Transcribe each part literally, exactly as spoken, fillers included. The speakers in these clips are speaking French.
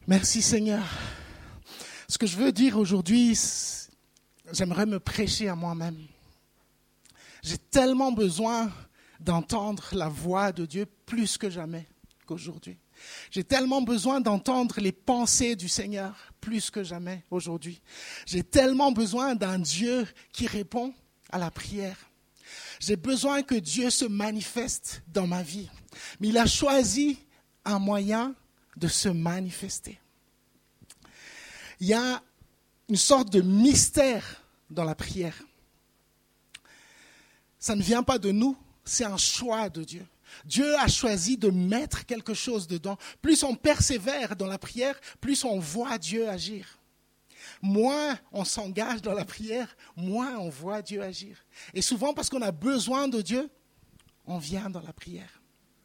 Merci Seigneur. Ce que je veux dire aujourd'hui, j'aimerais me prêcher à moi-même. J'ai tellement besoin d'entendre la voix de Dieu plus que jamais qu'aujourd'hui. J'ai tellement besoin d'entendre les pensées du Seigneur plus que jamais aujourd'hui. J'ai tellement besoin d'un Dieu qui répond à la prière. J'ai besoin que Dieu se manifeste dans ma vie. Mais il a choisi un moyen de se manifester. Il y a une sorte de mystère dans la prière. Ça ne vient pas de nous, c'est un choix de Dieu. Dieu a choisi de mettre quelque chose dedans. Plus on persévère dans la prière, plus on voit Dieu agir. Moins on s'engage dans la prière, moins on voit Dieu agir. Et souvent, parce qu'on a besoin de Dieu, on vient dans la prière.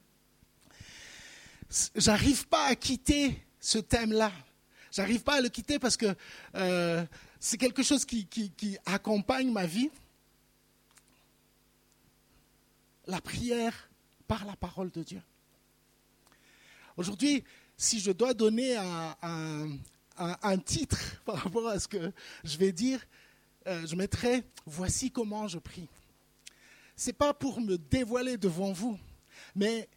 J'arrive pas à quitter ce thème-là. J'arrive pas à le quitter parce que euh, c'est quelque chose qui, qui, qui accompagne ma vie. La prière par la parole de Dieu. Aujourd'hui, si je dois donner un, un, un, un titre par rapport à ce que je vais dire, euh, je mettrai « Voici comment je prie ». Ce n'est pas pour me dévoiler devant vous, mais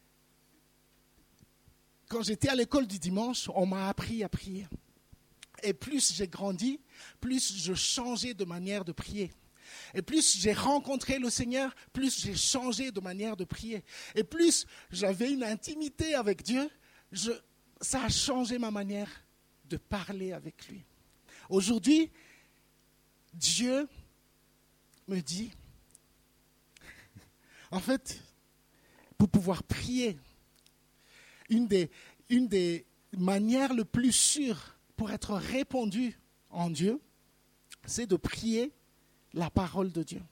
quand j'étais à l'école du dimanche, on m'a appris à prier. Et plus j'ai grandi, plus je changeais de manière de prier. Et plus j'ai rencontré le Seigneur, plus j'ai changé de manière de prier. Et plus j'avais une intimité avec Dieu, je, ça a changé ma manière de parler avec lui. Aujourd'hui, Dieu me dit, en fait, pour pouvoir prier, une des, une des manières les plus sûres pour être répondu en Dieu, c'est de prier la parole de Dieu.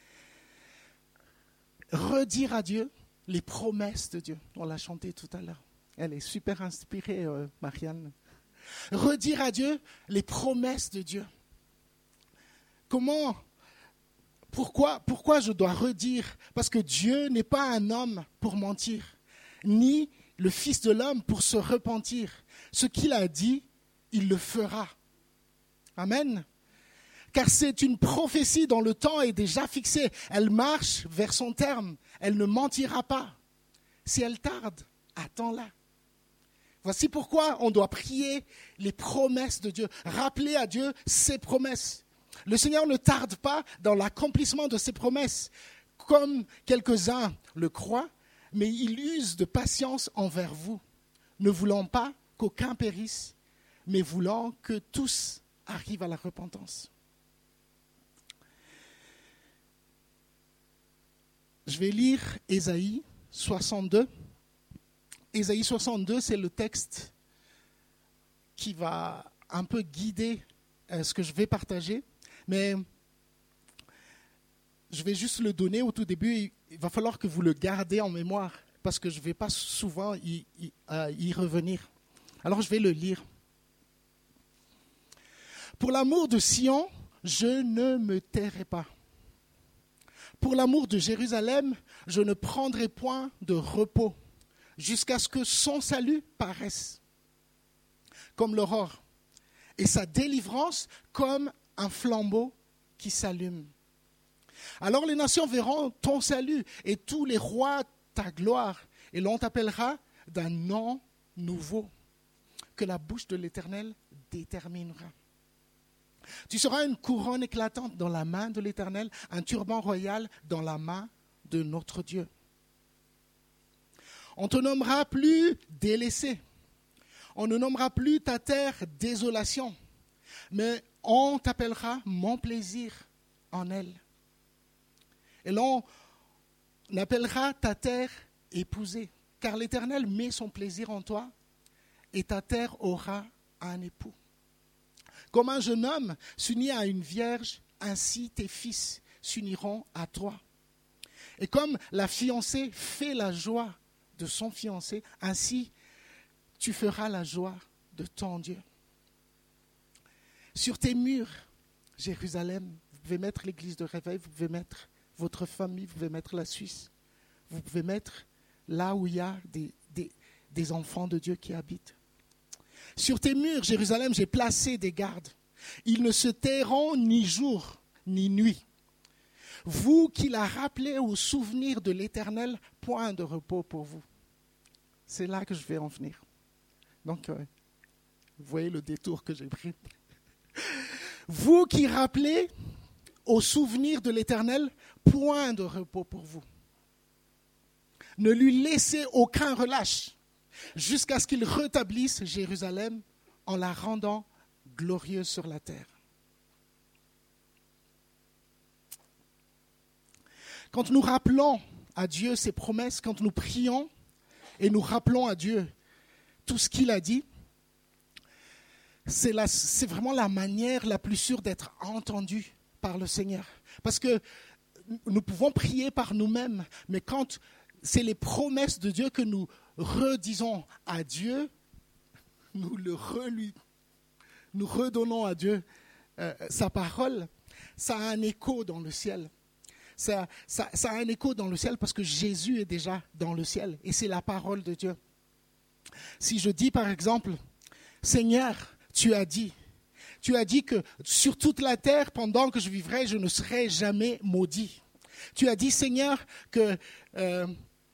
Redire à Dieu les promesses de Dieu. On l'a chanté tout à l'heure. Elle est super inspirée, euh, Marianne. Redire à Dieu les promesses de Dieu. Comment, pourquoi, pourquoi je dois redire ? Parce que Dieu n'est pas un homme pour mentir, ni le Fils de l'homme pour se repentir. Ce qu'il a dit, il le fera. Amen. Car c'est une prophétie dont le temps est déjà fixé. Elle marche vers son terme. Elle ne mentira pas. Si elle tarde, attends-la. Voici pourquoi on doit prier les promesses de Dieu. Rappeler à Dieu ses promesses. Le Seigneur ne tarde pas dans l'accomplissement de ses promesses, comme quelques-uns le croient, mais il use de patience envers vous, ne voulant pas qu'aucun périsse, mais voulant que tous arrivent à la repentance. Je vais lire Ésaïe soixante-deux. Ésaïe soixante-deux, c'est le texte qui va un peu guider euh, ce que je vais partager. Mais je vais juste le donner au tout début. Il va falloir que vous le gardez en mémoire parce que je ne vais pas souvent y, y, euh, y revenir. Alors je vais le lire. Pour l'amour de Sion, je ne me tairai pas. Pour l'amour de Jérusalem, je ne prendrai point de repos jusqu'à ce que son salut paraisse comme l'aurore et sa délivrance comme un flambeau qui s'allume. Alors les nations verront ton salut et tous les rois ta gloire et l'on t'appellera d'un nom nouveau que la bouche de l'Éternel déterminera. Tu seras une couronne éclatante dans la main de l'Éternel, un turban royal dans la main de notre Dieu. On te nommera plus délaissé. On ne nommera plus ta terre désolation, mais on t'appellera mon plaisir en elle. Et l'on appellera ta terre épousée, car l'Éternel met son plaisir en toi, et ta terre aura un époux. Comme un jeune homme s'unit à une vierge, ainsi tes fils s'uniront à toi. Et comme la fiancée fait la joie de son fiancé, ainsi tu feras la joie de ton Dieu. Sur tes murs, Jérusalem, vous pouvez mettre l'église de réveil, vous pouvez mettre votre famille, vous pouvez mettre la Suisse, vous pouvez mettre là où il y a des, des, des enfants de Dieu qui habitent. Sur tes murs, Jérusalem, j'ai placé des gardes. Ils ne se tairont ni jour ni nuit. Vous qui la rappelez au souvenir de l'Éternel, point de repos pour vous. C'est là que je vais en venir. Donc, euh, vous voyez le détour que j'ai pris. Vous qui rappelez au souvenir de l'Éternel, point de repos pour vous. Ne lui laissez aucun relâche jusqu'à ce qu'il rétablisse Jérusalem en la rendant glorieuse sur la terre. Quand nous rappelons à Dieu ses promesses, quand nous prions et nous rappelons à Dieu tout ce qu'il a dit, c'est, la, c'est vraiment la manière la plus sûre d'être entendu par le Seigneur. Parce que nous pouvons prier par nous-mêmes, mais quand c'est les promesses de Dieu que nous redisons à Dieu, nous, le relui, nous redonnons à Dieu euh, sa parole, ça a un écho dans le ciel. Ça, ça, ça a un écho dans le ciel parce que Jésus est déjà dans le ciel et c'est la parole de Dieu. Si je dis par exemple, Seigneur, tu as dit, tu as dit que sur toute la terre, pendant que je vivrai, je ne serai jamais maudit. Tu as dit, Seigneur, que euh,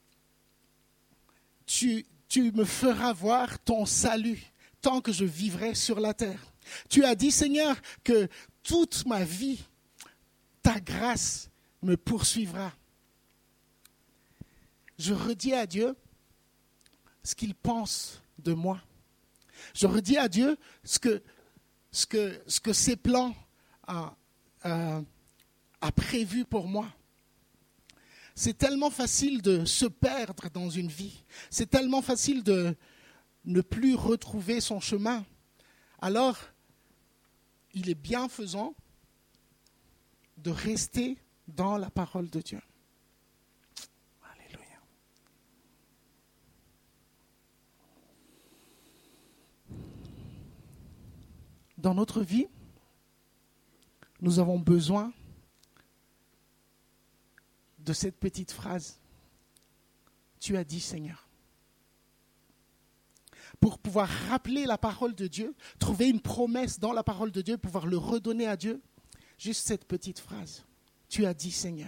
tu, tu me feras voir ton salut tant que je vivrai sur la terre. Tu as dit, Seigneur, que toute ma vie, ta grâce me poursuivra. Je redis à Dieu ce qu'il pense de moi. Je redis à Dieu ce que, ce que, ce que ses plans a, a, a prévu pour moi. C'est tellement facile de se perdre dans une vie. C'est tellement facile de ne plus retrouver son chemin. Alors, il est bienfaisant de rester dans la parole de Dieu. Alléluia. Dans notre vie, nous avons besoin de cette petite phrase. Tu as dit, Seigneur. Pour pouvoir rappeler la parole de Dieu, trouver une promesse dans la parole de Dieu, pouvoir le redonner à Dieu, juste cette petite phrase. Tu as dit, Seigneur.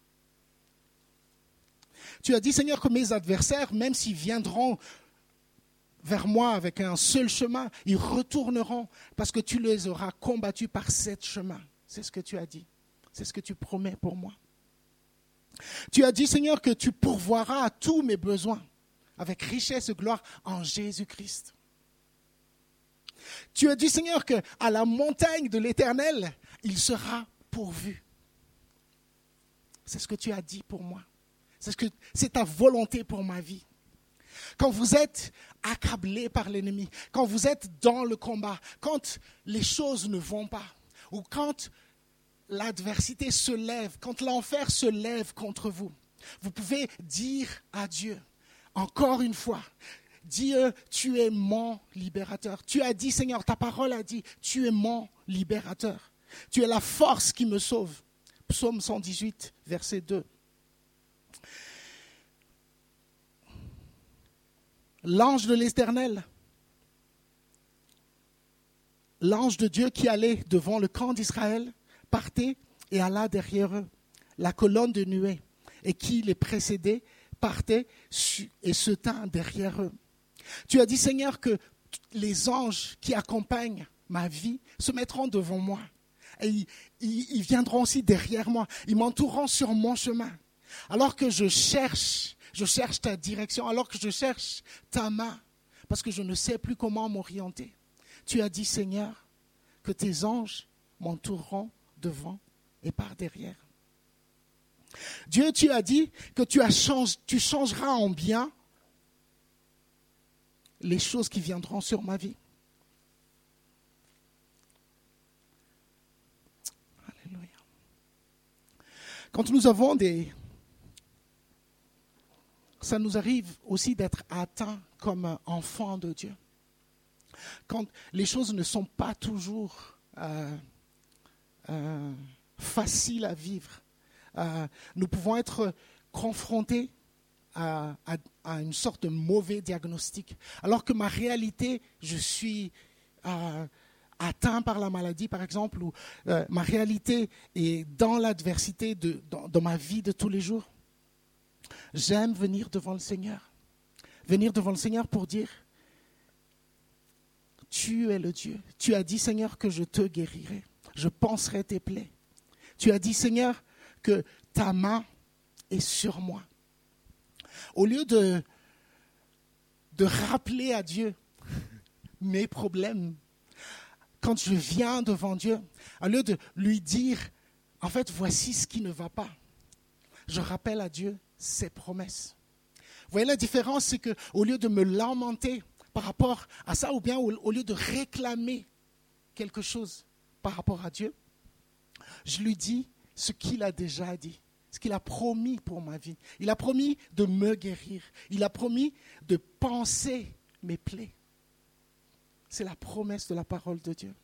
Tu as dit, Seigneur, que mes adversaires, même s'ils viendront vers moi avec un seul chemin, ils retourneront parce que tu les auras combattus par sept chemins. C'est ce que tu as dit. C'est ce que tu promets pour moi. Tu as dit, Seigneur, que tu pourvoiras à tous mes besoins avec richesse et gloire en Jésus-Christ. Tu as dit, Seigneur, qu'à la montagne de l'Éternel, il sera pourvu. C'est ce que tu as dit pour moi. C'est, ce que, c'est ta volonté pour ma vie. Quand vous êtes accablé par l'ennemi, quand vous êtes dans le combat, quand les choses ne vont pas, ou quand l'adversité se lève, quand l'enfer se lève contre vous, vous pouvez dire à Dieu, encore une fois, Dieu, tu es mon libérateur. Tu as dit, Seigneur, ta parole a dit, tu es mon libérateur. Tu es la force qui me sauve. Psaume cent dix-huit, verset deux. L'ange de l'Éternel, l'ange de Dieu qui allait devant le camp d'Israël, partait et alla derrière eux. La colonne de nuée, et qui les précédait, partait et se tint derrière eux. Tu as dit, Seigneur, que les anges qui accompagnent ma vie se mettront devant moi. Et ils, ils, ils viendront aussi derrière moi. Ils m'entoureront sur mon chemin. Alors que je cherche, je cherche ta direction, alors que je cherche ta main, parce que je ne sais plus comment m'orienter. Tu as dit, Seigneur, que tes anges m'entoureront devant et par derrière. Dieu, tu as dit que tu, as change, tu changeras en bien les choses qui viendront sur ma vie. Alléluia. Quand nous avons des... Ça nous arrive aussi d'être atteints comme enfants de Dieu. Quand les choses ne sont pas toujours euh, euh, faciles à vivre, euh, nous pouvons être confrontés à, à, à une sorte de mauvais diagnostic. Alors que ma réalité, je suis euh, atteint par la maladie, par exemple, ou euh, ma réalité est dans l'adversité de, dans, dans ma vie de tous les jours. J'aime venir devant le Seigneur. Venir devant le Seigneur pour dire, tu es le Dieu. Tu as dit, Seigneur, que je te guérirai. Je panserai tes plaies. Tu as dit, Seigneur, que ta main est sur moi. Au lieu de, de rappeler à Dieu mes problèmes, quand je viens devant Dieu, au lieu de lui dire, en fait, voici ce qui ne va pas, je rappelle à Dieu ses promesses. Vous voyez la différence, c'est qu'au lieu de me lamenter par rapport à ça, ou bien au, au lieu de réclamer quelque chose par rapport à Dieu, je lui dis ce qu'il a déjà dit, ce qu'il a promis pour ma vie. Il a promis de me guérir. Il a promis de panser mes plaies. C'est la promesse de la parole de Dieu.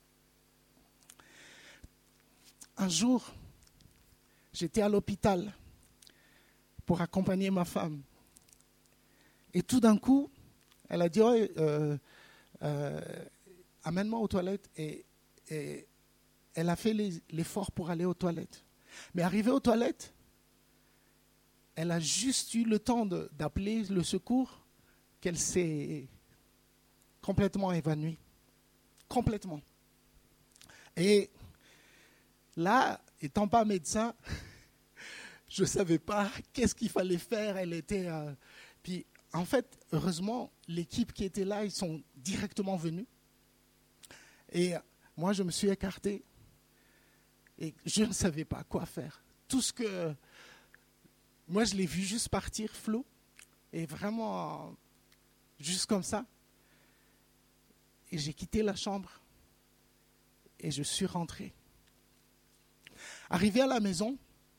Un jour, j'étais à l'hôpital pour accompagner ma femme. Et tout d'un coup, elle a dit, oh, euh, euh, amène-moi aux toilettes. Et, et elle a fait les, l'effort pour aller aux toilettes. Mais arrivée aux toilettes, elle a juste eu le temps de, d'appeler le secours qu'elle s'est complètement évanouie. Complètement. Et là, étant pas médecin, je ne savais pas qu'est-ce qu'il fallait faire. Elle était... Euh, puis, en fait, heureusement, l'équipe qui était là, ils sont directement venus. Et moi, je me suis écarté. Et je ne savais pas quoi faire. Tout ce que... Moi, je l'ai vu juste partir, Flo. Et vraiment, juste comme ça. Et j'ai quitté la chambre. Et je suis rentré. Arrivé à la maison,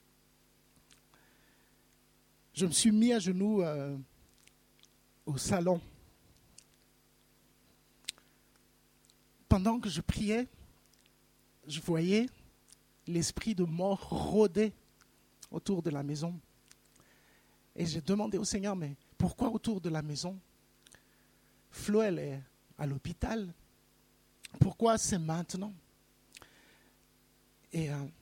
je me suis mis à genoux euh, au salon. Pendant que je priais, je voyais l'esprit de mort rôder autour de la maison. Et j'ai demandé au Seigneur, mais pourquoi autour de la maison? Flo, elle est à l'hôpital. Pourquoi c'est maintenant? Et euh,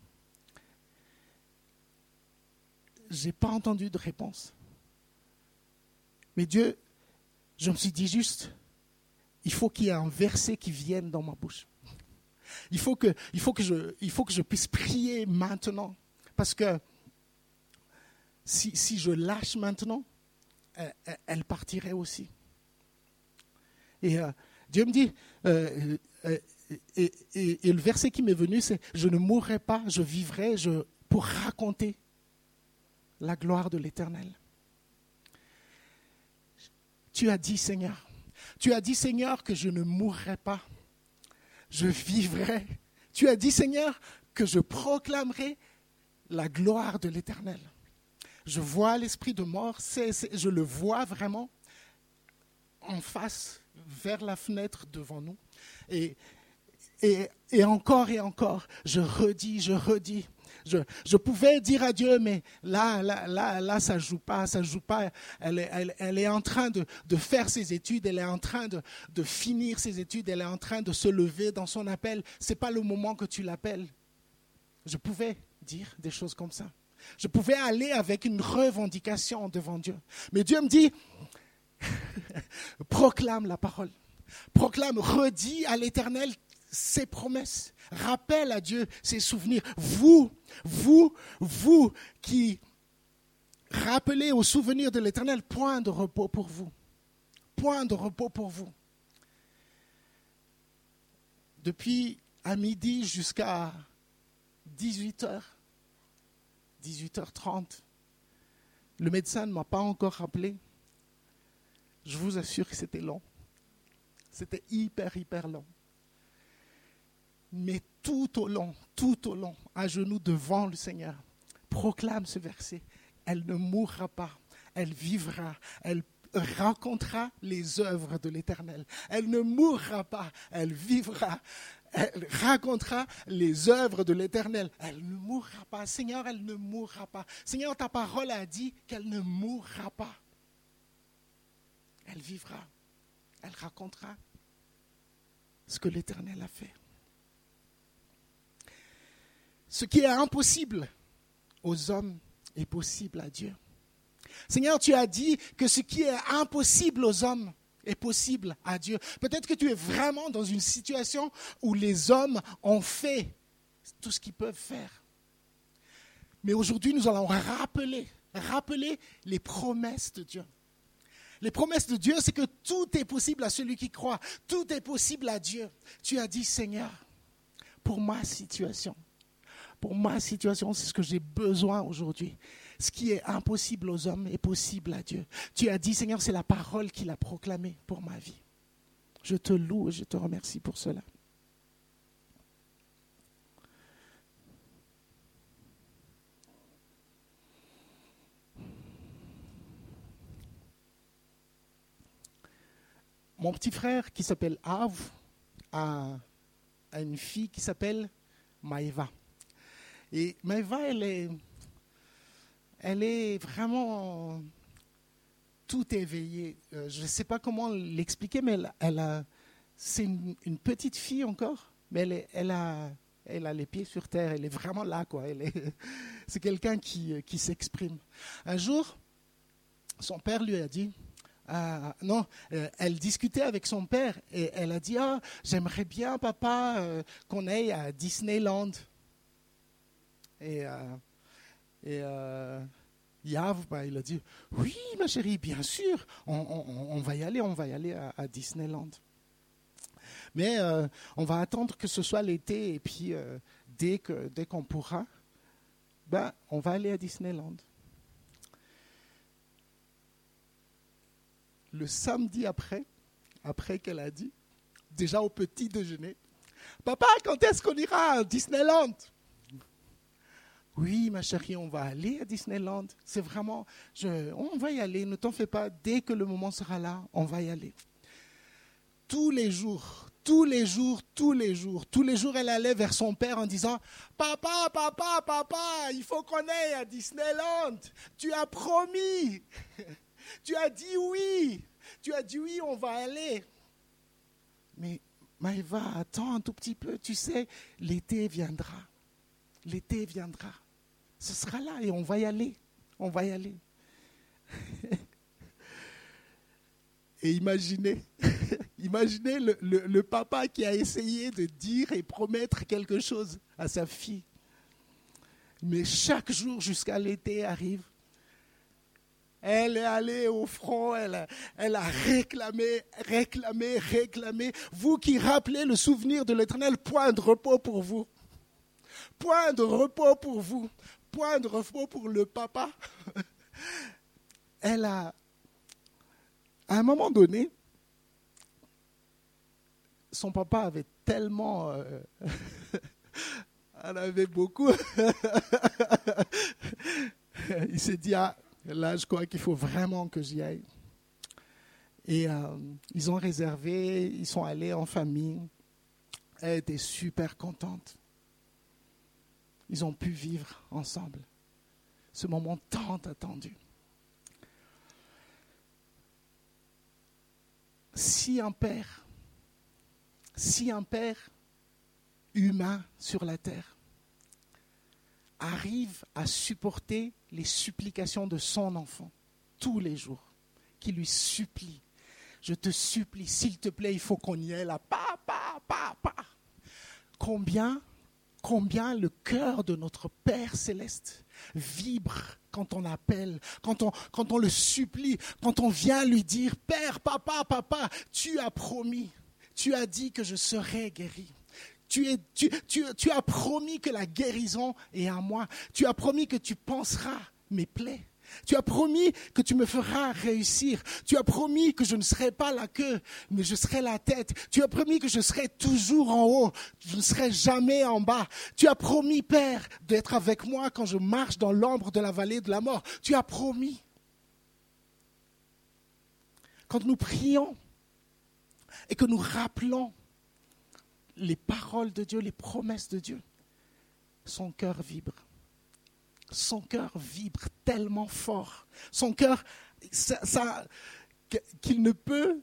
je n'ai pas entendu de réponse. Mais Dieu, je me suis dit juste, il faut qu'il y ait un verset qui vienne dans ma bouche. Il faut que, il faut que, je, il faut que je puisse prier maintenant. Parce que si, si je lâche maintenant, elle, elle partirait aussi. Et euh, Dieu me dit, euh, euh, et, et, et le verset qui m'est venu, c'est « Je ne mourrai pas, je vivrai je, pour raconter la gloire de l'Éternel. » Tu as dit, Seigneur, tu as dit, Seigneur, que je ne mourrai pas, je vivrai. Tu as dit, Seigneur, que je proclamerai la gloire de l'Éternel. Je vois l'esprit de mort, c'est, c'est, je le vois vraiment en face, vers la fenêtre devant nous. Et, et, et encore et encore, je redis, je redis. Je, je pouvais dire à Dieu, mais là, là, là, là, ça ne joue pas, ça ne joue pas. Elle est, elle, elle est en train de, de faire ses études, elle est en train de, de finir ses études, elle est en train de se lever dans son appel. Ce n'est pas le moment que tu l'appelles. Je pouvais dire des choses comme ça. Je pouvais aller avec une revendication devant Dieu. Mais Dieu me dit, proclame la parole. Proclame, redis à l'Éternel ses promesses. Rappelle à Dieu ses souvenirs. Vous, vous, vous qui rappelez aux souvenirs de l'Éternel, point de repos pour vous. Point de repos pour vous. Depuis à midi jusqu'à dix-huit heures, dix-huit heures trente, le médecin ne m'a pas encore rappelé. Je vous assure que c'était long. C'était hyper, hyper long. Mais tout au long, tout au long, à genoux devant le Seigneur, proclame ce verset. Elle ne mourra pas, elle vivra, elle, racontera les œuvres de l'Éternel. Elle ne mourra pas, elle vivra. Elle racontera les œuvres de l'Éternel. Elle ne mourra pas. Seigneur, elle ne mourra pas. Seigneur, ta parole a dit qu'elle ne mourra pas. Elle vivra. Elle racontera ce que l'Éternel a fait. Ce qui est impossible aux hommes est possible à Dieu. Seigneur, tu as dit que ce qui est impossible aux hommes est possible à Dieu. Peut-être que tu es vraiment dans une situation où les hommes ont fait tout ce qu'ils peuvent faire. Mais aujourd'hui, nous allons rappeler, rappeler les promesses de Dieu. Les promesses de Dieu, c'est que tout est possible à celui qui croit. Tout est possible à Dieu. Tu as dit, Seigneur, pour ma situation, pour ma situation, c'est ce que j'ai besoin aujourd'hui. Ce qui est impossible aux hommes est possible à Dieu. Tu as dit, Seigneur, c'est la parole qu'il a proclamée pour ma vie. Je te loue et je te remercie pour cela. Mon petit frère qui s'appelle Av a, a une fille qui s'appelle Maëva. Et Maëva, elle est, elle est vraiment tout éveillée. Euh, je ne sais pas comment l'expliquer, mais elle, elle a, c'est une, une petite fille encore, mais elle, est, elle, a, elle a les pieds sur terre. Elle est vraiment là, quoi. Elle est, c'est quelqu'un qui, qui s'exprime. Un jour, son père lui a dit... Euh, non, euh, elle discutait avec son père et elle a dit ah, j'aimerais bien, papa, euh, qu'on aille à Disneyland. Et, euh, et euh, Yav, bah, il a dit oui, ma chérie, bien sûr, on, on, on va y aller, on va y aller à, à Disneyland. Mais euh, on va attendre que ce soit l'été et puis euh, dès, que, dès qu'on pourra, ben, on va aller à Disneyland. Le samedi après, après qu'elle a dit, déjà au petit déjeuner, « Papa, quand est-ce qu'on ira à Disneyland ?» « Oui, ma chérie, on va aller à Disneyland. C'est vraiment, je, on va y aller, ne t'en fais pas. Dès que le moment sera là, on va y aller. » Tous les jours, tous les jours, tous les jours, tous les jours, elle allait vers son père en disant « Papa, papa, papa, il faut qu'on aille à Disneyland. Tu as promis. » Tu as dit oui, tu as dit oui, on va aller. Mais Maëva, attends un tout petit peu, tu sais, l'été viendra. L'été viendra. Ce sera là et on va y aller. On va y aller. Et imaginez, imaginez le, le, le papa qui a essayé de dire et promettre quelque chose à sa fille. Mais chaque jour jusqu'à l'été arrive. Elle est allée au front, elle a, elle a réclamé, réclamé, réclamé. Vous qui rappelez le souvenir de l'Éternel, point de repos pour vous. Point de repos pour vous. Point de repos pour le papa. Elle a, à un moment donné, son papa avait tellement... Euh, elle avait beaucoup. Il s'est dit... Ah, là, je crois qu'il faut vraiment que j'y aille. Et euh, ils ont réservé, ils sont allés en famille. Elle était super contente. Ils ont pu vivre ensemble ce moment tant attendu. Si un père, si un père humain sur la terre arrive à supporter les supplications de son enfant tous les jours, qui lui supplie, je te supplie, s'il te plaît, il faut qu'on y aille là, papa, papa. Combien, combien le cœur de notre Père céleste vibre quand on appelle, quand on, quand on le supplie, quand on vient lui dire, Père, papa, papa, tu as promis, tu as dit que je serai guéri. Tu, es, tu, tu, tu as promis que la guérison est à moi. Tu as promis que tu penseras mes plaies. Tu as promis que tu me feras réussir. Tu as promis que je ne serai pas la queue, mais je serai la tête. Tu as promis que je serai toujours en haut. Je ne serai jamais en bas. Tu as promis, Père, d'être avec moi quand je marche dans l'ombre de la vallée de la mort. Tu as promis. quand nous prions et que nous rappelons les paroles de Dieu, les promesses de Dieu, son cœur vibre. Son cœur vibre tellement fort. Son cœur, ça, ça, qu'il ne peut,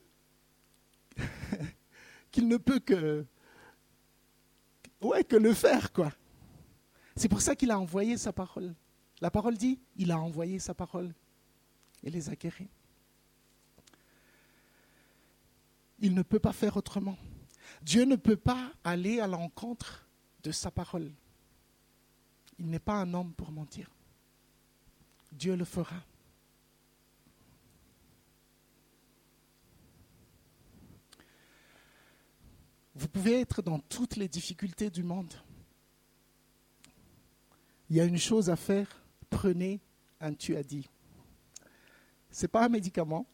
qu'il ne peut que, ouais, que le faire, quoi. C'est pour ça qu'il a envoyé sa parole. La parole dit, il a envoyé sa parole et les a guéris. Il ne peut pas faire autrement. Dieu ne peut pas aller à l'encontre de sa parole. Il n'est pas un homme pour mentir. Dieu le fera. Vous pouvez être dans toutes les difficultés du monde. Il y a une chose à faire, prenez un tu as dit. Ce n'est pas un médicament,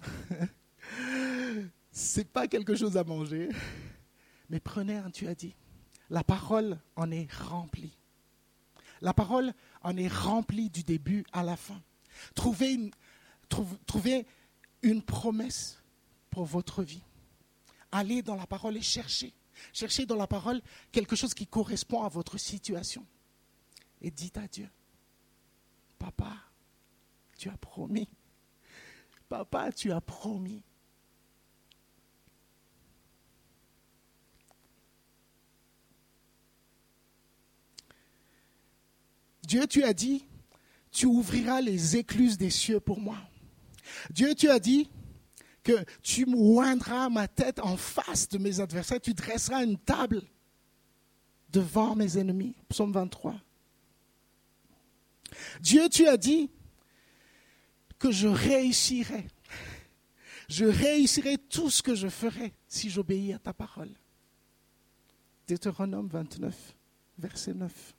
ce n'est pas quelque chose à manger, mais prenez un tu as dit. La parole en est remplie. La parole en est remplie du début à la fin. Trouvez une, trouve, trouvez une promesse pour votre vie. Allez dans la parole et cherchez. Cherchez dans la parole quelque chose qui correspond à votre situation. Et dites à Dieu, Papa, tu as promis. Papa, tu as promis. Dieu, tu as dit, tu ouvriras les écluses des cieux pour moi. Dieu, tu as dit que tu oindras ma tête en face de mes adversaires, tu dresseras une table devant mes ennemis. Psaume vingt-trois. Dieu, tu as dit que je réussirai. Je réussirai tout ce que je ferai si j'obéis à ta parole. Deutéronome vingt-neuf, verset neuf.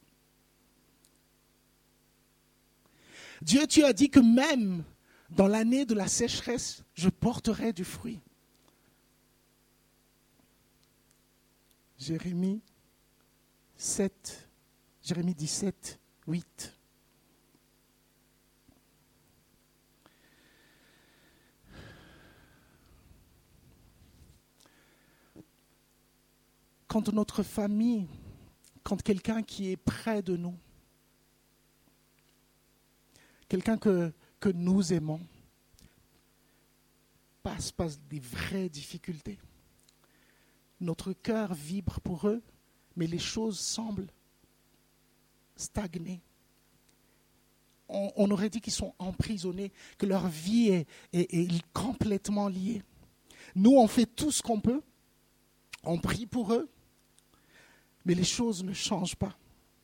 Dieu, tu as dit que même dans l'année de la sécheresse, je porterai du fruit. Jérémie sept, Jérémie dix-sept, huit. Quand notre famille, quand quelqu'un qui est près de nous, quelqu'un que, que nous aimons, passe par des vraies difficultés, notre cœur vibre pour eux, mais les choses semblent stagner. On, on aurait dit qu'ils sont emprisonnés, que leur vie est, est, est complètement liée. Nous, on fait tout ce qu'on peut, on prie pour eux, mais les choses ne changent pas.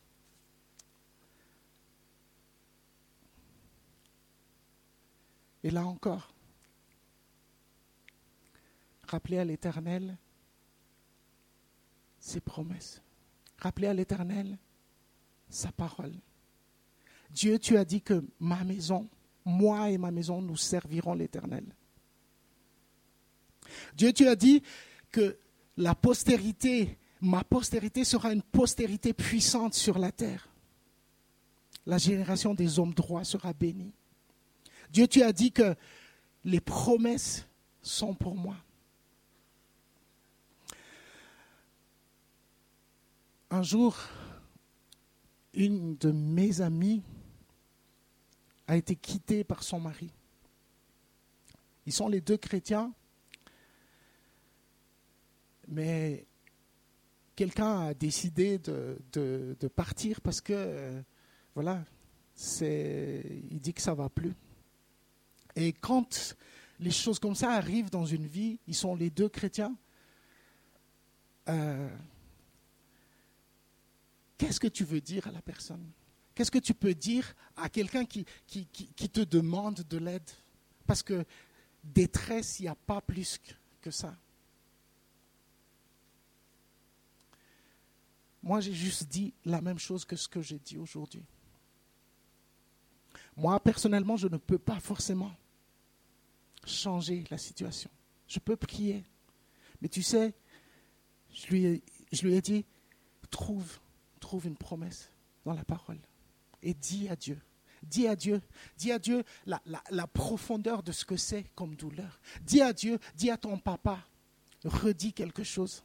Et là encore, rappelez à l'Éternel ses promesses. Rappelez à l'Éternel sa parole. Dieu, tu as dit que ma maison, moi et ma maison, nous servirons l'Éternel. Dieu, tu as dit que la postérité, ma postérité sera une postérité puissante sur la terre. La génération des hommes droits sera bénie. Dieu, tu as dit que les promesses sont pour moi. Un jour, une de mes amies a été quittée par son mari. Ils sont les deux chrétiens, mais quelqu'un a décidé de, de, de partir parce que, euh, voilà, c'est, il dit que ça ne va plus. Et quand les choses comme ça arrivent dans une vie, ils sont les deux chrétiens, euh, qu'est-ce que tu veux dire à la personne? Qu'est-ce que tu peux dire à quelqu'un qui, qui, qui, qui te demande de l'aide? Parce que détresse, il n'y a pas plus que ça. Moi, j'ai juste dit la même chose que ce que j'ai dit aujourd'hui. Moi, personnellement, je ne peux pas forcément changer la situation. Je peux prier. Mais tu sais, je lui ai, je lui ai dit, trouve, trouve une promesse dans la parole. Et dis à Dieu. Dis à Dieu, dis à Dieu la, la, la profondeur de ce que c'est comme douleur. Dis à Dieu, dis à ton papa, redis quelque chose.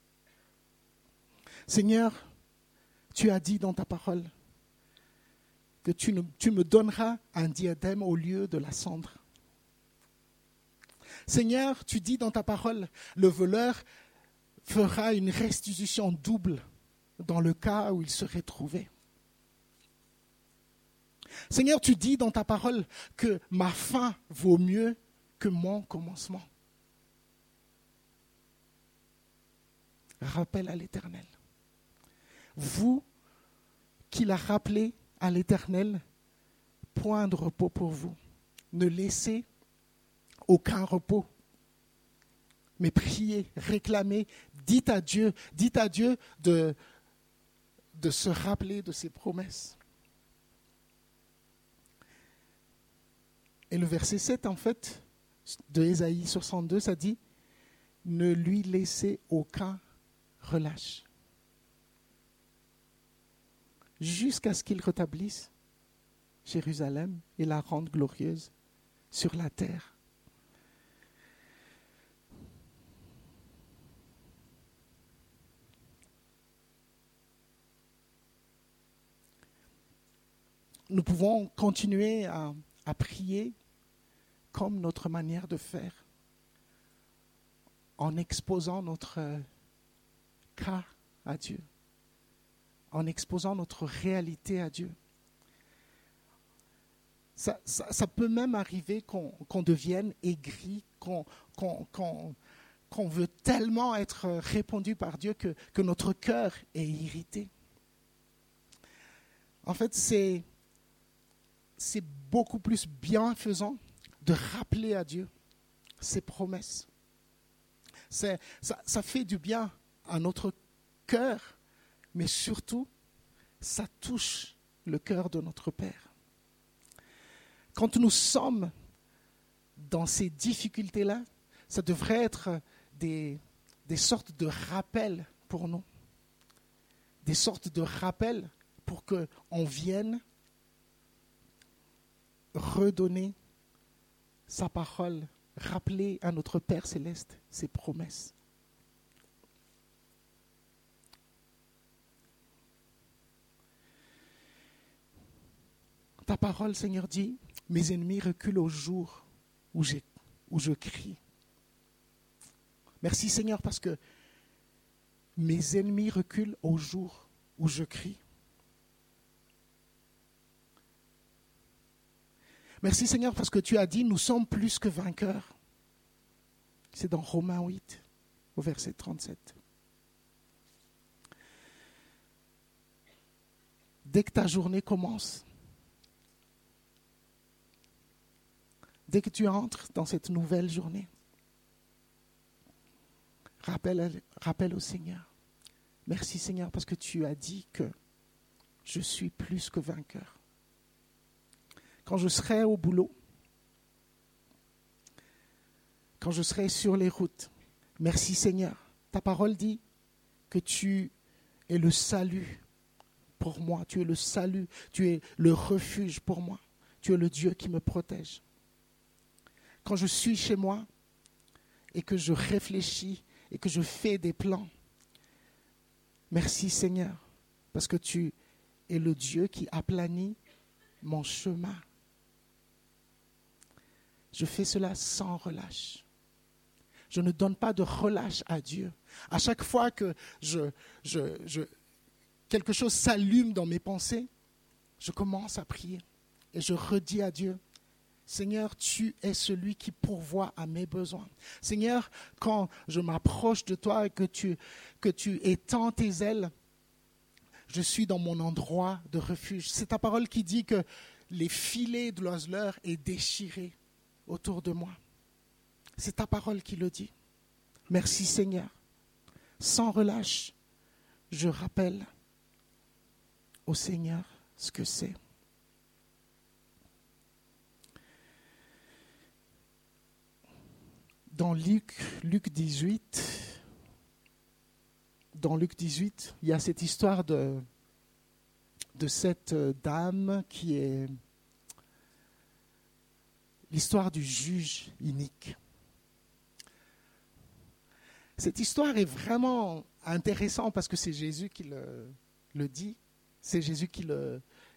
Seigneur, tu as dit dans ta parole que tu, ne, tu me donneras un diadème au lieu de la cendre. Seigneur, tu dis dans ta parole, le voleur fera une restitution double dans le cas où il serait trouvé. Seigneur, tu dis dans ta parole que ma fin vaut mieux que mon commencement. Rappel à l'Éternel. Vous qui l'a rappelé à l'Éternel, point de repos pour vous. Ne laissez aucun repos. Mais priez, réclamez, dites à Dieu, dites à Dieu de, de se rappeler de ses promesses. Et le verset sept, en fait, de Ésaïe soixante-deux, ça dit « Ne lui laissez aucun relâche. » Jusqu'à ce qu'il rétablisse Jérusalem et la rende glorieuse sur la terre. Nous pouvons continuer à, à prier comme notre manière de faire, en exposant notre cas à Dieu, en exposant notre réalité à Dieu. Ça, ça, ça peut même arriver qu'on, qu'on devienne aigri, qu'on, qu'on, qu'on, qu'on veut tellement être répondu par Dieu que, que notre cœur est irrité. En fait, c'est, c'est beaucoup plus bienfaisant de rappeler à Dieu ses promesses. C'est, ça, ça fait du bien à notre cœur, mais surtout, ça touche le cœur de notre Père. Quand nous sommes dans ces difficultés-là, ça devrait être des, des sortes de rappels pour nous. Des sortes de rappels pour qu'on vienne redonner sa parole, rappeler à notre Père céleste ses promesses. Ta parole, Seigneur, dit, mes ennemis reculent au jour où, j'ai, où je crie. Merci, Seigneur, parce que mes ennemis reculent au jour où je crie. Merci, Seigneur, parce que tu as dit, nous sommes plus que vainqueurs. C'est dans Romains huit, au verset trente-sept. Dès que ta journée commence, dès que tu entres dans cette nouvelle journée, rappelle, rappelle au Seigneur. Merci, Seigneur, parce que tu as dit que je suis plus que vainqueur. Quand je serai au boulot, quand je serai sur les routes, merci Seigneur. Ta parole dit que tu es le salut pour moi. Tu es le salut, tu es le refuge pour moi. Tu es le Dieu qui me protège. Quand je suis chez moi et que je réfléchis et que je fais des plans, merci Seigneur, parce que tu es le Dieu qui aplanit mon chemin. Je fais cela sans relâche. Je ne donne pas de relâche à Dieu. À chaque fois que je, je, je, quelque chose s'allume dans mes pensées, je commence à prier et je redis à Dieu, Seigneur, tu es celui qui pourvoit à mes besoins. Seigneur, quand je m'approche de toi et que tu, que tu étends tes ailes, je suis dans mon endroit de refuge. C'est ta parole qui dit que les filets de l'oiseleur est déchiré autour de moi. C'est ta parole qui le dit. Merci Seigneur. Sans relâche, je rappelle au Seigneur ce que c'est. Dans Luc, Luc dix-huit, dans Luc dix-huit, il y a cette histoire de, de cette dame qui est l'histoire du juge inique. Cette histoire est vraiment intéressante parce que c'est Jésus qui le, le dit, c'est Jésus qui le,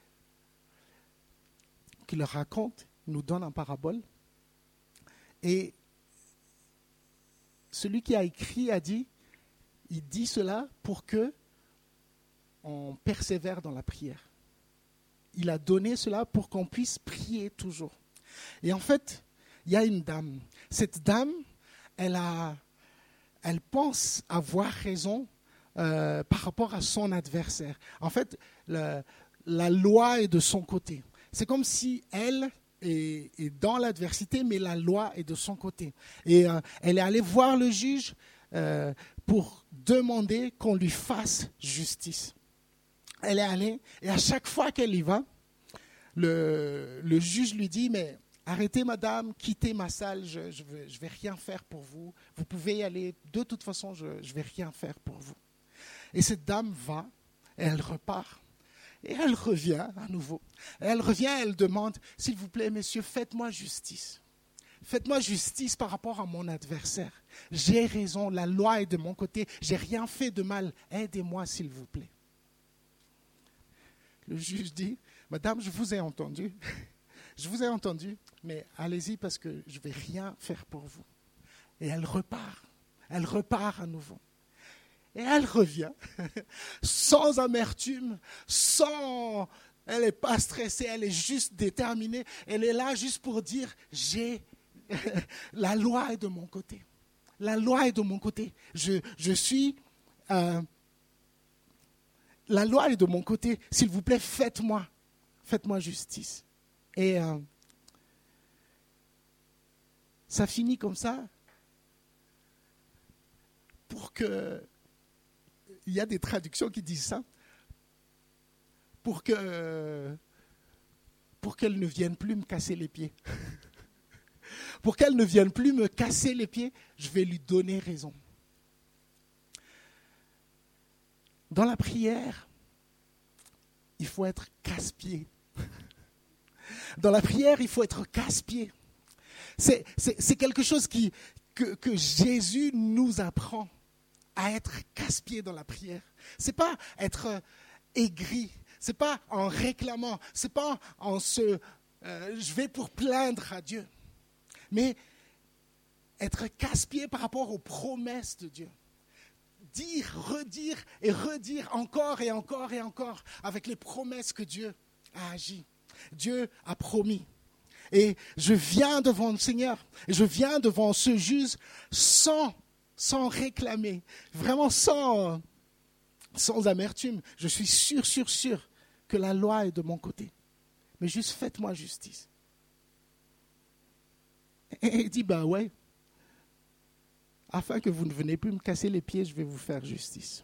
qui le raconte, il nous donne en parabole. Et celui qui a écrit a dit, il dit cela pour que on persévère dans la prière. Il a donné cela pour qu'on puisse prier toujours. Et en fait, il y a une dame. Cette dame, elle, a, elle pense avoir raison euh, par rapport à son adversaire. En fait, le, la loi est de son côté. C'est comme si elle est, est dans l'adversité, mais la loi est de son côté. Et euh, elle est allée voir le juge euh, pour demander qu'on lui fasse justice. Elle est allée, et à chaque fois qu'elle y va, le, le juge lui dit, mais arrêtez madame, quittez ma salle, je ne je vais, je vais rien faire pour vous. Vous pouvez y aller, de toute façon, je ne vais rien faire pour vous. Et cette dame va, et elle repart. Et elle revient à nouveau. Et elle revient, elle demande, s'il vous plaît, messieurs, faites-moi justice. Faites-moi justice par rapport à mon adversaire. J'ai raison, la loi est de mon côté, j'ai rien fait de mal. Aidez-moi, s'il vous plaît. Le juge dit, madame, je vous ai entendu. Je vous ai entendu, mais allez-y parce que je ne vais rien faire pour vous. Et elle repart. Elle repart à nouveau. Et elle revient, sans amertume, sans... Elle n'est pas stressée, elle est juste déterminée. Elle est là juste pour dire, j'ai... la loi est de mon côté. La loi est de mon côté. Je, je suis... Euh, la loi est de mon côté. S'il vous plaît, faites-moi. Faites-moi justice. Et euh, ça finit comme ça pour que... Il y a des traductions qui disent ça. Pour que, pour qu'elle ne vienne plus me casser les pieds. Pour qu'elle ne vienne plus me casser les pieds, je vais lui donner raison. Dans la prière, il faut être casse-pied. Dans la prière, il faut être casse-pied. C'est, c'est, c'est quelque chose qui, que, que Jésus nous apprend à être casse-pied dans la prière. Ce n'est pas être aigri, ce n'est pas en réclamant, ce n'est pas en se... Euh, je vais pour plaindre à Dieu. Mais être casse-pied par rapport aux promesses de Dieu. Dire, redire et redire encore et encore et encore avec les promesses que Dieu a agi. Dieu a promis. Et je viens devant le Seigneur, et je viens devant ce juge sans, sans réclamer, vraiment sans, sans amertume. Je suis sûr, sûr, sûr que la loi est de mon côté. Mais juste faites-moi justice. Et il dit, ben ouais, afin que vous ne venez plus me casser les pieds, je vais vous faire justice.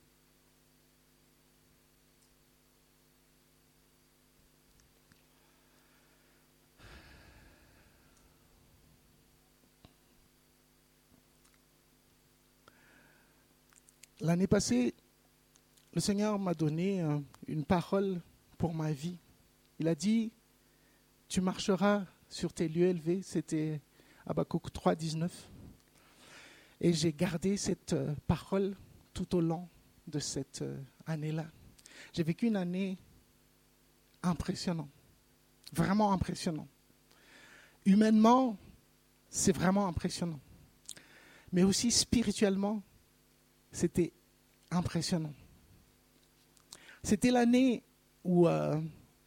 L'année passée, le Seigneur m'a donné euh, une parole pour ma vie. Il a dit, tu marcheras sur tes lieux élevés. C'était Habakkuk trois, dix-neuf. Et j'ai gardé cette euh, parole tout au long de cette euh, année-là. J'ai vécu une année impressionnante, vraiment impressionnante. Humainement, c'est vraiment impressionnant. Mais aussi spirituellement, c'était impressionnant. C'était l'année où euh,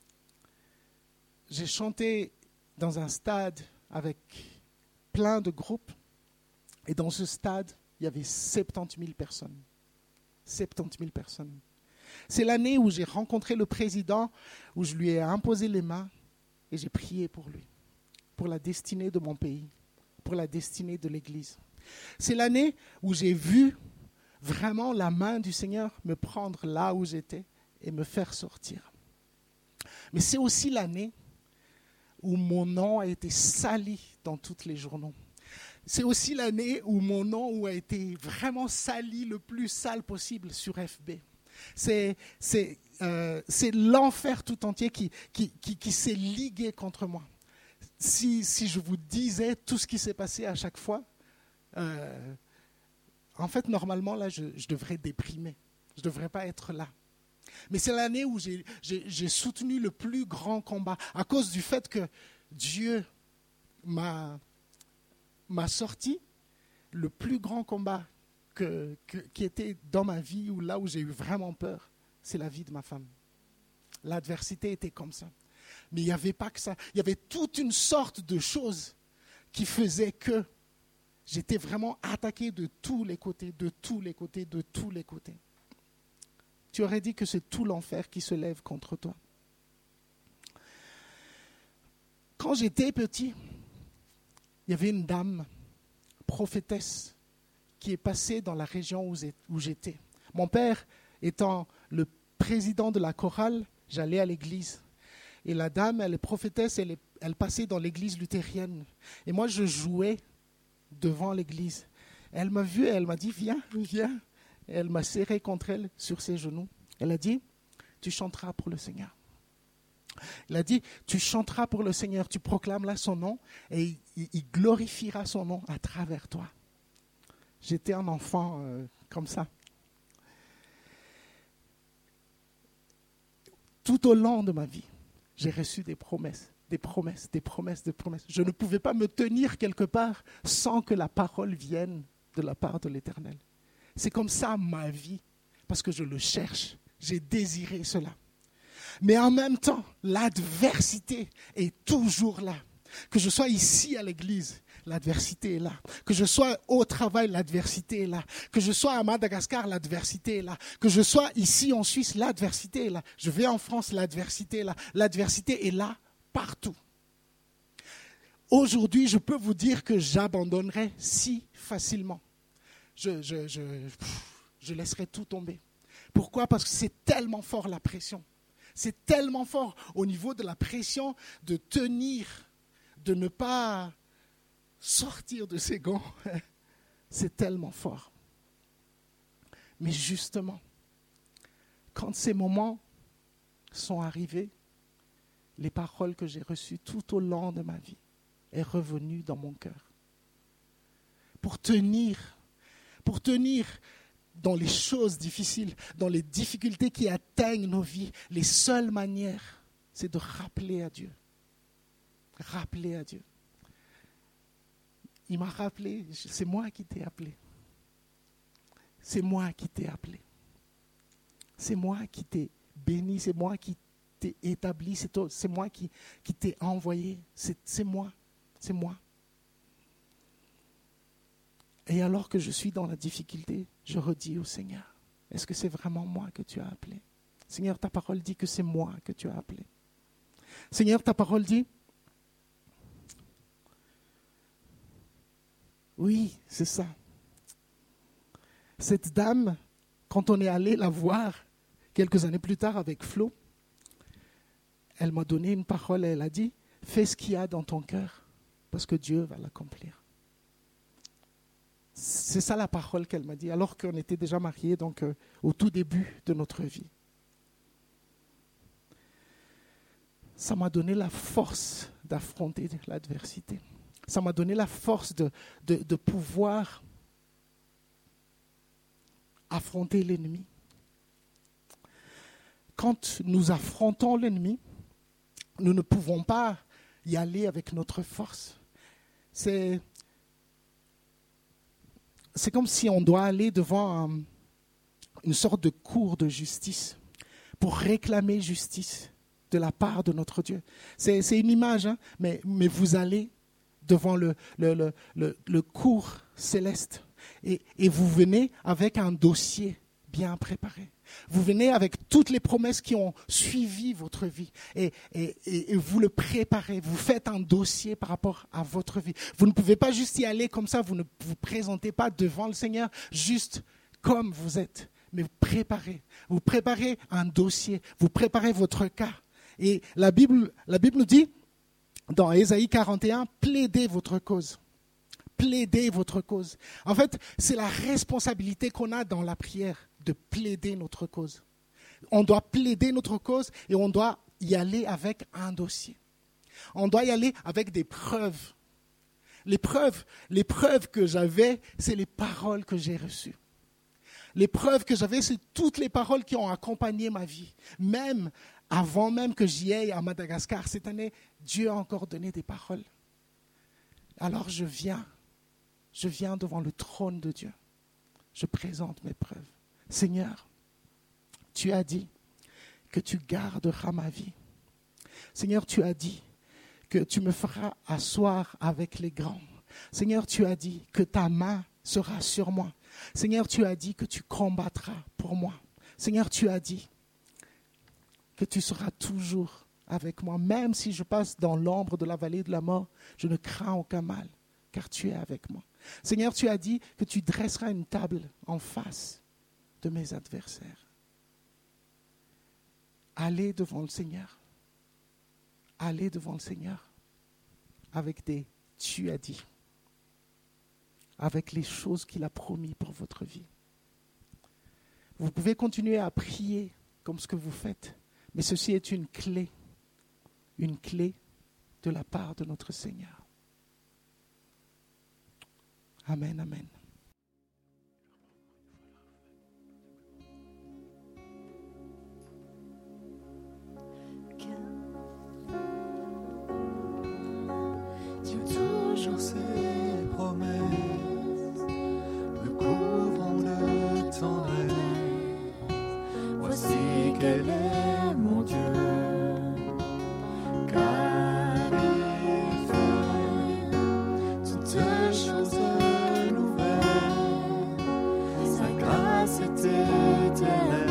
j'ai chanté dans un stade avec plein de groupes. Et dans ce stade, il y avait soixante-dix mille personnes. soixante-dix mille personnes. C'est l'année où j'ai rencontré le président, où je lui ai imposé les mains et j'ai prié pour lui, pour la destinée de mon pays, pour la destinée de l'Église. C'est l'année où j'ai vu vraiment la main du Seigneur me prendre là où j'étais et me faire sortir. Mais c'est aussi l'année où mon nom a été sali dans tous les journaux. C'est aussi l'année où mon nom a été vraiment sali le plus sale possible sur F B. C'est, c'est, euh, c'est l'enfer tout entier qui, qui, qui, qui s'est ligué contre moi. si, si je vous disais tout ce qui s'est passé à chaque fois, euh, en fait, normalement, là, je, je devrais déprimer. Je ne devrais pas être là. Mais c'est l'année où j'ai, j'ai, j'ai soutenu le plus grand combat à cause du fait que Dieu m'a, m'a sorti le plus grand combat que, que, qui était dans ma vie, ou là où j'ai eu vraiment peur, c'est la vie de ma femme. L'adversité était comme ça. Mais il n'y avait pas que ça. Il y avait toute une sorte de choses qui faisaient que j'étais vraiment attaqué de tous les côtés, de tous les côtés, de tous les côtés. Tu aurais dit que c'est tout l'enfer qui se lève contre toi. Quand j'étais petit, il y avait une dame, prophétesse, qui est passée dans la région où j'étais. Mon père étant le président de la chorale, j'allais à l'église. Et la dame, elle est prophétesse, elle, est, elle passait dans l'église luthérienne. Et moi, je jouais devant l'église. Elle m'a vu et elle m'a dit, viens, viens. Et elle m'a serré contre elle sur ses genoux. Elle a dit, tu chanteras pour le Seigneur. Elle a dit, tu chanteras pour le Seigneur, tu proclameras son nom et il, il glorifiera son nom à travers toi. J'étais un enfant euh, comme ça. Tout au long de ma vie, j'ai reçu des promesses, des promesses, des promesses, des promesses. Je ne pouvais pas me tenir quelque part sans que la parole vienne de la part de l'Éternel. C'est comme ça ma vie, parce que je le cherche. J'ai désiré cela. Mais en même temps, l'adversité est toujours là. Que je sois ici à l'église, l'adversité est là. Que je sois au travail, l'adversité est là. Que je sois à Madagascar, l'adversité est là. Que je sois ici en Suisse, l'adversité est là. Je vais en France, l'adversité est là. L'adversité est là partout. Aujourd'hui, je peux vous dire que j'abandonnerai si facilement. Je, je, je, je laisserai tout tomber. Pourquoi ? Parce que c'est tellement fort la pression. C'est tellement fort au niveau de la pression de tenir, de ne pas sortir de ses gants. C'est tellement fort. Mais justement, quand ces moments sont arrivés, les paroles que j'ai reçues tout au long de ma vie est revenue dans mon cœur. Pour tenir, pour tenir dans les choses difficiles, dans les difficultés qui atteignent nos vies, les seules manières, c'est de rappeler à Dieu. Rappeler à Dieu. Il m'a rappelé, c'est moi qui t'ai appelé. C'est moi qui t'ai appelé. C'est moi qui t'ai béni, c'est moi qui t'ai établi, c'est, toi, c'est moi qui, qui t'ai envoyé. C'est, c'est moi, c'est moi. Et alors que je suis dans la difficulté, je redis au Seigneur, est-ce que c'est vraiment moi que tu as appelé ? Seigneur, ta parole dit que c'est moi que tu as appelé. Seigneur, ta parole dit, oui, c'est ça. Cette dame, quand on est allé la voir quelques années plus tard avec Flo, elle m'a donné une parole et elle a dit, fais ce qu'il y a dans ton cœur, parce que Dieu va l'accomplir. C'est ça la parole qu'elle m'a dit, alors qu'on était déjà mariés, donc euh, au tout début de notre vie. Ça m'a donné la force d'affronter l'adversité. Ça m'a donné la force de, de, de pouvoir affronter l'ennemi. Quand nous affrontons l'ennemi, nous ne pouvons pas y aller avec notre force. C'est... C'est comme si on doit aller devant un, une sorte de cour de justice pour réclamer justice de la part de notre Dieu. C'est, c'est une image, hein, mais, mais vous allez devant le, le, le, le, le cour céleste et, et vous venez avec un dossier bien préparé. Vous venez avec toutes les promesses qui ont suivi votre vie et, et, et, et vous le préparez. Vous faites un dossier par rapport à votre vie. Vous ne pouvez pas juste y aller comme ça. Vous ne vous présentez pas devant le Seigneur juste comme vous êtes. Mais vous préparez. Vous préparez un dossier. Vous préparez votre cas. Et la Bible, la Bible nous dit, dans Ésaïe quarante et un, plaidez votre cause. Plaidez votre cause. En fait, c'est la responsabilité qu'on a dans la prière de plaider notre cause. On doit plaider notre cause et on doit y aller avec un dossier. On doit y aller avec des preuves. Les preuves, les preuves que j'avais, c'est les paroles que j'ai reçues. Les preuves que j'avais, c'est toutes les paroles qui ont accompagné ma vie. Même avant même que j'y aille à Madagascar, cette année, Dieu a encore donné des paroles. Alors je viens, je viens devant le trône de Dieu. Je présente mes preuves. Seigneur, tu as dit que tu garderas ma vie. Seigneur, tu as dit que tu me feras asseoir avec les grands. Seigneur, tu as dit que ta main sera sur moi. Seigneur, tu as dit que tu combattras pour moi. Seigneur, tu as dit que tu seras toujours avec moi. Même si je passe dans l'ombre de la vallée de la mort, je ne crains aucun mal, car tu es avec moi. Seigneur, tu as dit que tu dresseras une table en face de mes adversaires. Allez devant le Seigneur. Allez devant le Seigneur avec des « tu as dit », avec les choses qu'il a promis pour votre vie. Vous pouvez continuer à prier comme ce que vous faites, mais ceci est une clé, une clé de la part de notre Seigneur. Amen, amen. Dieu toujours ses promesses, me couvrant de tendresse. Voici quel est mon Dieu, car il fait toutes choses nouvelles. Sa grâce est éternelle,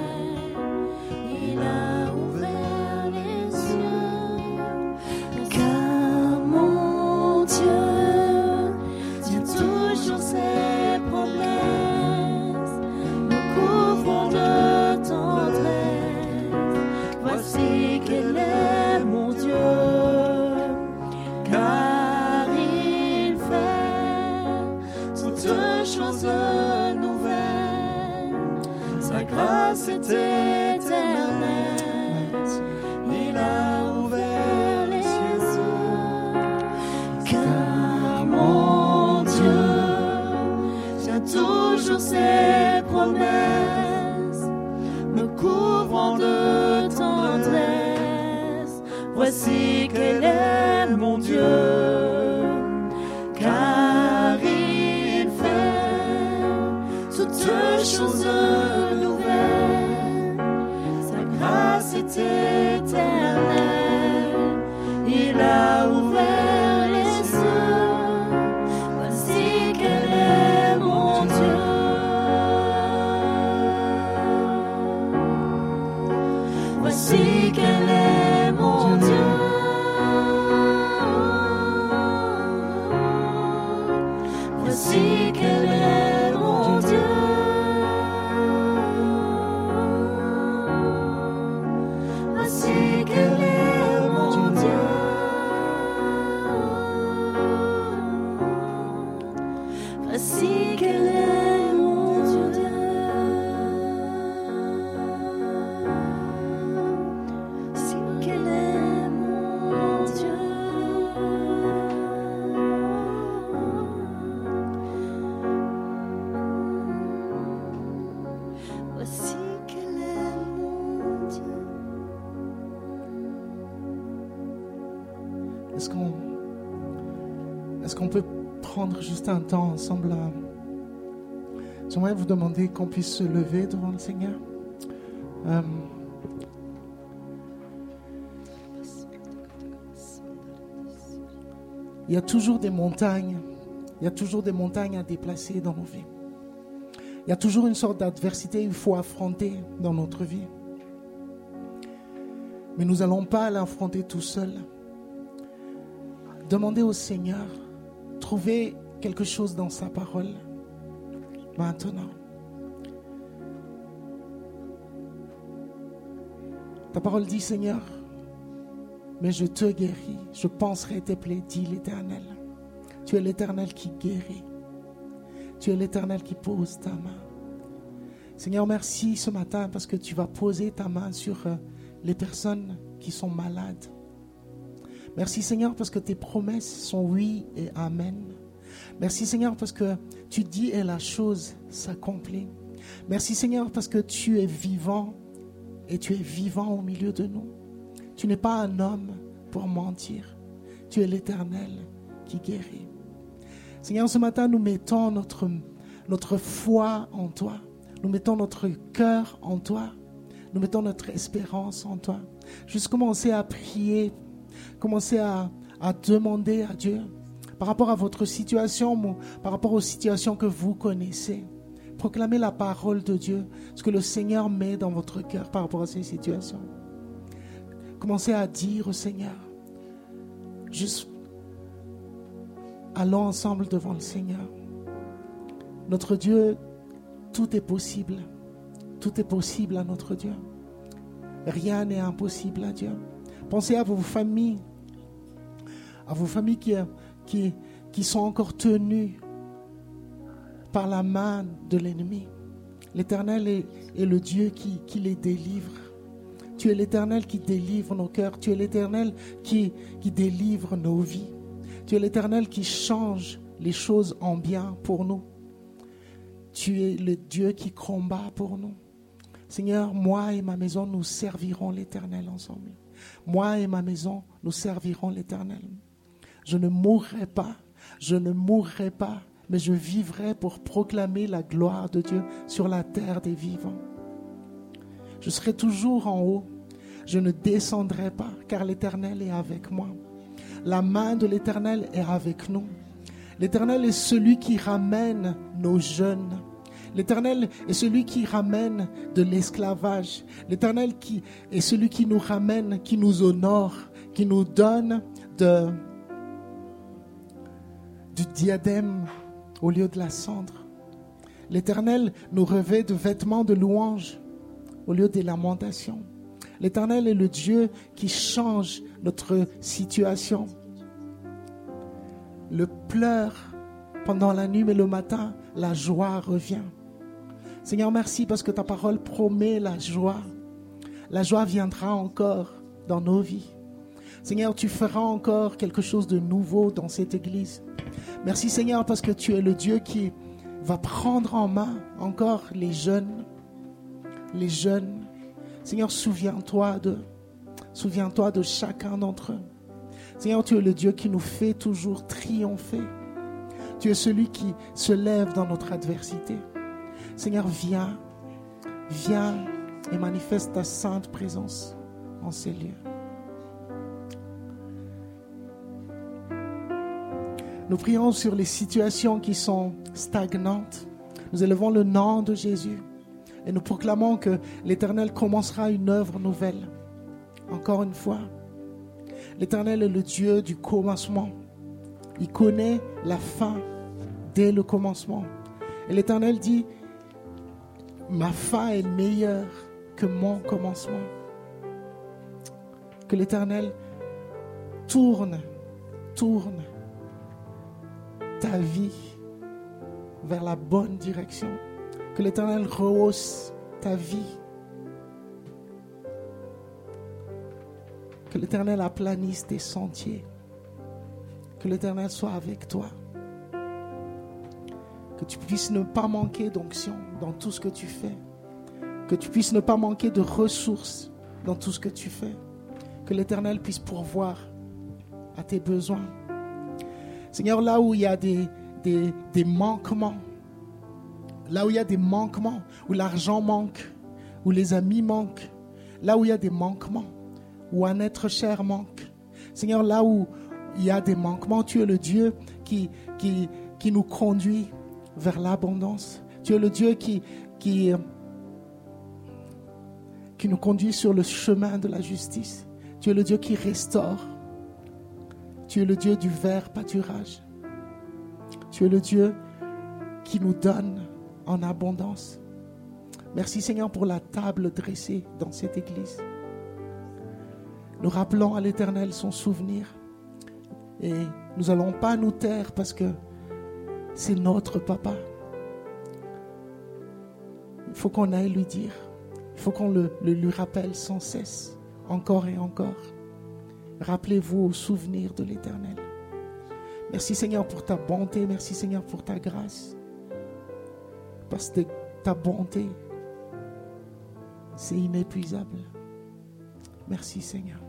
il a ouvert les yeux. Car mon Dieu tient toujours ses promesses, me couvrant de tendresse. Voici quel est mon Dieu, car il fait toutes choses nouvelles. Sa grâce est éternelle, il a ouvert les yeux. Car mon Dieu tient toujours ses promesses, me couvrant de tendresse. Voici quel est mon Dieu, car il fait toutes choses nouvelles. Sa grâce est éternelle, il a ouvert les yeux. Voici quel est mon Dieu, voici quel est mon Dieu, voici quel est mon Dieu, voici quel est mon Dieu, voici quel est mon Dieu, voici quel est mon Dieu, voici quel est mon Dieu. Est-ce qu'on, est-ce qu'on peut prendre juste un temps ensemble à... J'aimerais vous demander qu'on puisse se lever devant le Seigneur. Euh, Il y a toujours des montagnes, il y a toujours des montagnes à déplacer dans nos vies. Il y a toujours une sorte d'adversité qu'il faut affronter dans notre vie. Mais nous n'allons pas l'affronter tout seuls. Demandez au Seigneur, trouvez quelque chose dans sa parole maintenant. Ta parole dit, Seigneur, mais je te guéris, je penserai tes plaies, dit l'Éternel. Tu es l'Éternel qui guérit. Tu es l'Éternel qui pose ta main. Seigneur, merci ce matin parce que tu vas poser ta main sur les personnes qui sont malades. Merci Seigneur parce que tes promesses sont oui et amen. Merci Seigneur parce que tu dis et la chose s'accomplit. Merci Seigneur parce que tu es vivant et tu es vivant au milieu de nous. Tu n'es pas un homme pour mentir. Tu es l'Éternel qui guérit. Seigneur, ce matin, nous mettons notre, notre foi en toi. Nous mettons notre cœur en toi. Nous mettons notre espérance en toi. Juste commencer à prier, commencer à, à demander à Dieu par rapport à votre situation, par rapport aux situations que vous connaissez. Proclamez la parole de Dieu, ce que le Seigneur met dans votre cœur par rapport à ces situations. Commencez à dire au Seigneur, juste allons ensemble devant le Seigneur. Notre Dieu, tout est possible. Tout est possible à notre Dieu. Rien n'est impossible à Dieu. Pensez à vos familles, à vos familles qui, qui, qui sont encore tenues par la main de l'ennemi. L'Éternel est, est le Dieu qui, qui les délivre. Tu es l'Éternel qui délivre nos cœurs. Tu es l'Éternel qui, qui délivre nos vies. Tu es l'Éternel qui change les choses en bien pour nous. Tu es le Dieu qui combat pour nous. Seigneur, moi et ma maison, nous servirons l'Éternel ensemble. Moi et ma maison, nous servirons l'Éternel. Je ne mourrai pas, je ne mourrai pas, mais je vivrai pour proclamer la gloire de Dieu sur la terre des vivants. Je serai toujours en haut, je ne descendrai pas, car l'Éternel est avec moi. La main de l'Éternel est avec nous. L'Éternel est celui qui ramène nos jeunes. L'Éternel est celui qui ramène de l'esclavage. L'Éternel qui est celui qui nous ramène, qui nous honore, qui nous donne de, du diadème au lieu de la cendre. L'Éternel nous revêt de vêtements de louange au lieu des lamentations. L'Éternel est le Dieu qui change notre situation. Le pleur pendant la nuit, mais le matin, la joie revient. Seigneur, merci parce que ta parole promet la joie. La joie viendra encore dans nos vies. Seigneur, tu feras encore quelque chose de nouveau dans cette église. Merci Seigneur parce que tu es le Dieu qui va prendre en main encore les jeunes. Les jeunes. Seigneur, souviens-toi d'eux. Souviens-toi de chacun d'entre eux. Seigneur, tu es le Dieu qui nous fait toujours triompher. Tu es celui qui se lève dans notre adversité. Seigneur, viens, viens et manifeste ta sainte présence en ces lieux. Nous prions sur les situations qui sont stagnantes. Nous élevons le nom de Jésus et nous proclamons que l'Éternel commencera une œuvre nouvelle. Encore une fois, l'Éternel est le Dieu du commencement. Il connaît la fin dès le commencement. Et l'Éternel dit, ma fin est meilleure que mon commencement. Que l'Éternel tourne, tourne ta vie vers la bonne direction. Que l'Éternel rehausse ta vie. Que l'Éternel aplanisse tes sentiers. Que l'Éternel soit avec toi. Que tu puisses ne pas manquer d'onction dans tout ce que tu fais. Que tu puisses ne pas manquer de ressources dans tout ce que tu fais. Que l'Éternel puisse pourvoir à tes besoins. Seigneur, là où il y a des, des, des manquements, là où il y a des manquements, où l'argent manque, où les amis manquent, là où il y a des manquements, où un être cher manque. Seigneur, là où il y a des manquements, tu es le Dieu qui, qui, qui nous conduit vers l'abondance. Tu es le Dieu qui, qui, qui nous conduit sur le chemin de la justice. Tu es le Dieu qui restaure. Tu es le Dieu du vert pâturage. Tu es le Dieu qui nous donne en abondance. Merci Seigneur pour la table dressée dans cette église. Nous rappelons à l'Éternel son souvenir et nous n'allons pas nous taire parce que c'est notre papa. Il faut qu'on aille lui dire. Il faut qu'on le, le lui rappelle sans cesse, encore et encore. Rappelez-vous au souvenir de l'Éternel. Merci Seigneur pour ta bonté. Merci Seigneur pour ta grâce. Parce que ta bonté, c'est inépuisable. Merci Seigneur.